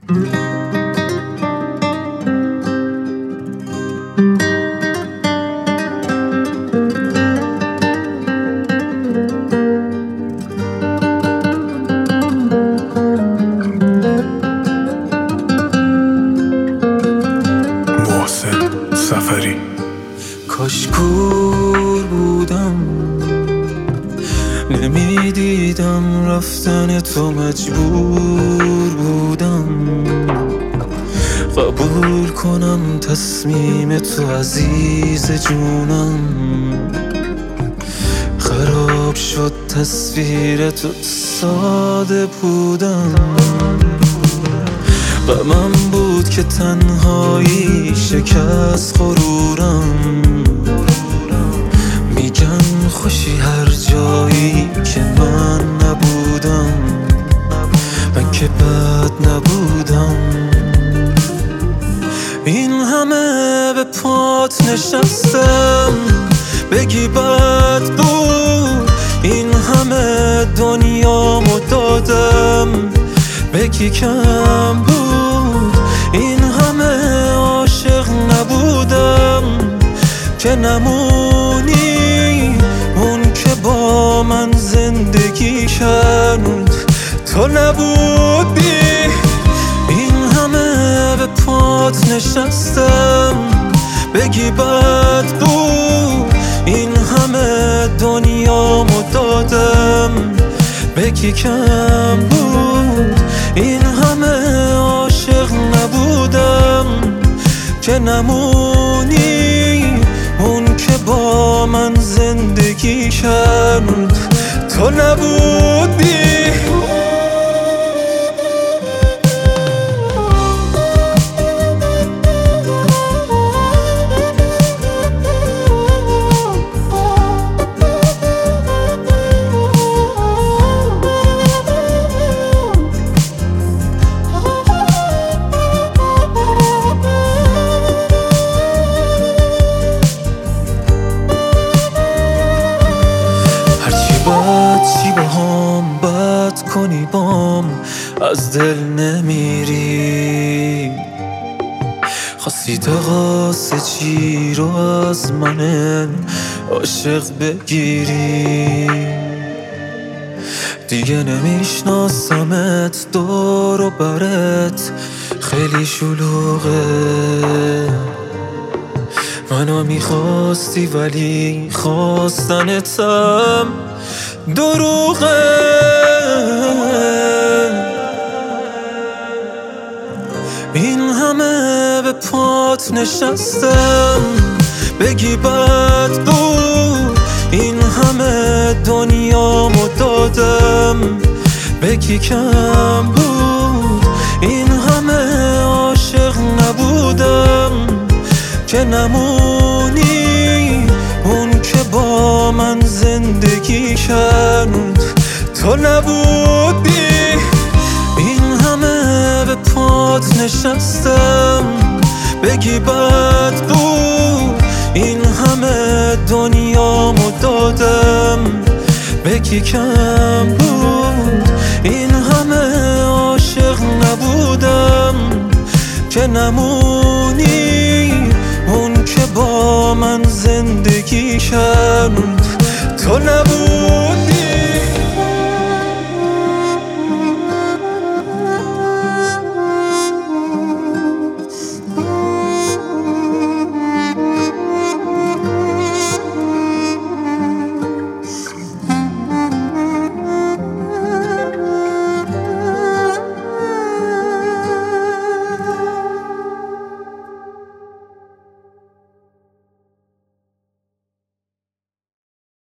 سفری. کاش کور بودم نمیدیدم رفتن تو، مجبور بودم قبول کنم تصمیم تو عزیز جونم. خراب شد تصویر تو، ساده بودم. غمم بود که تنهایی شکست غرورم. میگن خوشی هر جایی که من نبودم، من که بد نبودم. این همه به پات نشستم، بگی بد بود. این همه دنیامو دادم، بگی کم بود. این همه عاشق نبودم که نمونی، اون که با من زندگی کرد تو نبودی. این همه به پات نشستم، بگی بد بود. این همه دنیامو دادم، بگی کم بود. این همه عاشق نبودم که نمونی، اون که با من زندگی کرد تو نبودی. چی با هم بد کنی بام، از دل نمیری. خواستی تقاس چی رو از من عاشق بگیری. دیگه نمیشناسمت، دور و برت خیلی شلوغه. منو میخواستی ولی خواستنتم دروغه. این همه به پات نشستم، بگی بد بود. این همه دنیامو دادم، بگی کم بود. این همه عاشق نبودم که نمونی، اون که با من زندگی کرد تو نبودی. این همه به پات نشستم، بگی بد بود. این همه دنیامو دادم، بگی کم بود. این همه عاشق نبودم که نمونی، اون که با من زندگی کرد تو نبود.